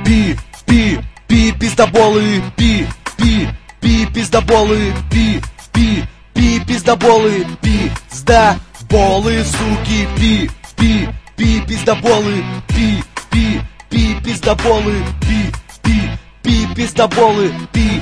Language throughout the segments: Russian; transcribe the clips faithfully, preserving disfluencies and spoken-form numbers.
пи, пи, пи, пиздоболы, пи, пи, пи, пиздоболы, пи, пи, пи, пиздоболы, пиздоболы, суки, пи, пи, пи, пиздоболы, пи, пи, пи, пиздоболы, пи, пи, пи, пиздоболы,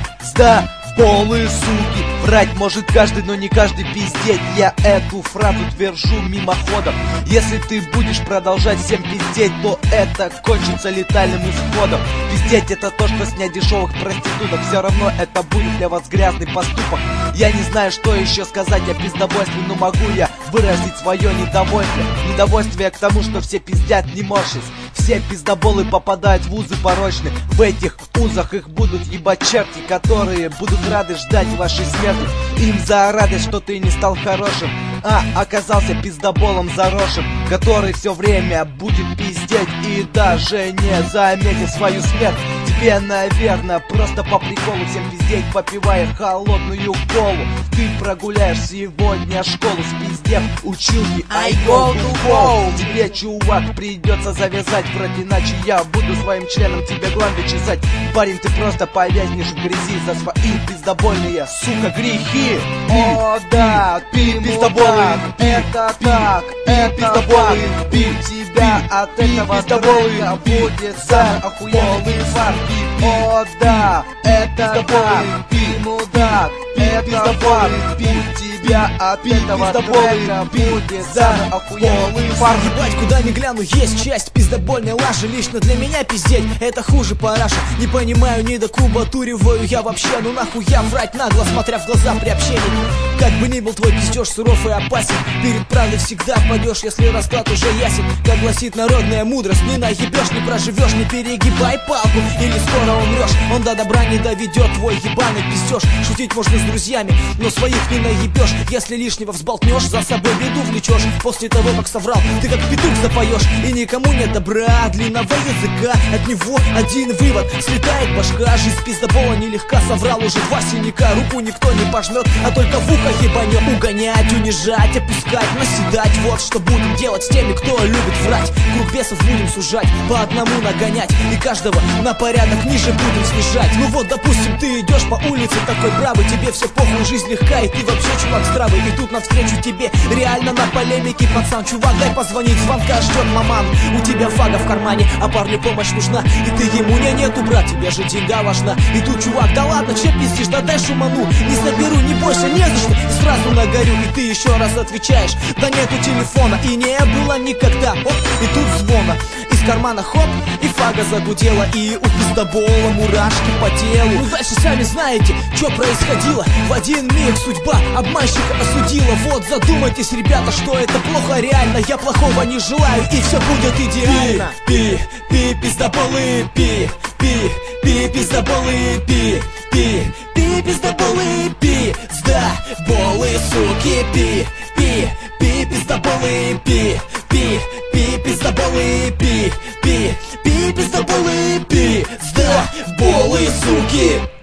пиздоболы, суки. Врать может каждый, но не каждый пиздеть. Я эту фразу твержу мимоходом. Если ты будешь продолжать всем пиздеть, то это кончится летальным исходом. Пиздеть это то, что снять дешевых проституток. Все равно это будет для вас грязный поступок. Я не знаю, что еще сказать о пиздобольстве, но могу я выразить свое недовольствие. Недовольствие к тому, что все пиздят, не морщись. Все пиздоболы попадают в вузы порочные. В этих узах их будут ебать черти, которые будут рады ждать вашей смерти. Им за радость, что ты не стал хорошим, а оказался пиздоболом заросшим, который все время будет пиздеть и даже не заметит свою смерть. Тебе, наверное, просто по приколу всем пиздеть, попивая холодную колу. Ты прогуляешь сегодня школу, спиздев училки I go to home. Тебе, чувак, придется завязать в рот, иначе я буду своим членом тебе гланды чесать. Парень, ты просто повязнешь в грязи за свои пиздобольные, сука, грехи. О, да, ты пиздоболы, это так, это пиздоболы, пи, тебя от этого только будет за охуенный фарт. О, да, это так, ты мудак, это фарт, пи, тебя от этого трека будет за охуенный фарт. Ебать, куда ни гляну, есть часть пиздобольной лажи. Лично для меня пиздеть это хуже параша. Не понимаю, не докубатуриваю я вообще. Ну нахуй я врать нагло, смотря в глаза при общении. Как бы ни был твой пиздеж суров и опасен, перед правдой всегда падешь, если расклад уже ясен. Как гласит народная мудрость, не наебешь, не проживешь, не перегибай палку, или скоро умрешь. Он до добра не доведет, твой ебаный пиздеж. Шутить можно с друзьями, но своих не наебешь. Если лишнего взболтнешь, за собой беду влечешь. После того, как соврал, ты как петух запоешь, и никому нет добра, длинного языка. От него один вывод, слетает башка. Жизнь пиздобола нелегка, соврал уже два синяка. Руку никто не пожмет, а только в ухо ебанет. Угонять, унижать, опускать, наседать. Вот что будем делать с теми, кто любит врать. Круг бесов будем сужать, по одному нагонять, и каждого на порядок ниже будем снижать. Ну вот, допустим, ты идешь по улице такой бравый, тебе все похуй, жизнь легка, и ты вообще чувак здравый. И тут навстречу тебе реально на полемике пацан. Чувак, дай позвонить, звонка ждет маман. У тебя фага в кармане, а парню помощь нужна, и ты ему не нету, брат, тебе же деньга важна. И тут чувак, да ладно, че пиздишь, да дай шуману, не соберу, не бойся, не за что. И сразу нагорю, и ты еще раз отвечаешь, да нету телефона, и не было никогда. Оп, и тут звона из кармана, хоп, и фага загудела, и у пиздобола мурашки по телу. Ну дальше сами знаете, что происходило. В один миг судьба обманщика осудила. Вот задумайтесь, ребята, что это плохо реально. Я плохого не желаю, и все будет идеально. Пи, пи, пи, пиздоболы, пи, пи, пи, пиздоболы, пи, пи, пи, пиздоболы, пиздоболы, суки, пи, пи, пи, пиздоболы, пи, пи, пи, пиздоболы, пи, пи, пи, пиздоболы, пиздоболы, суки.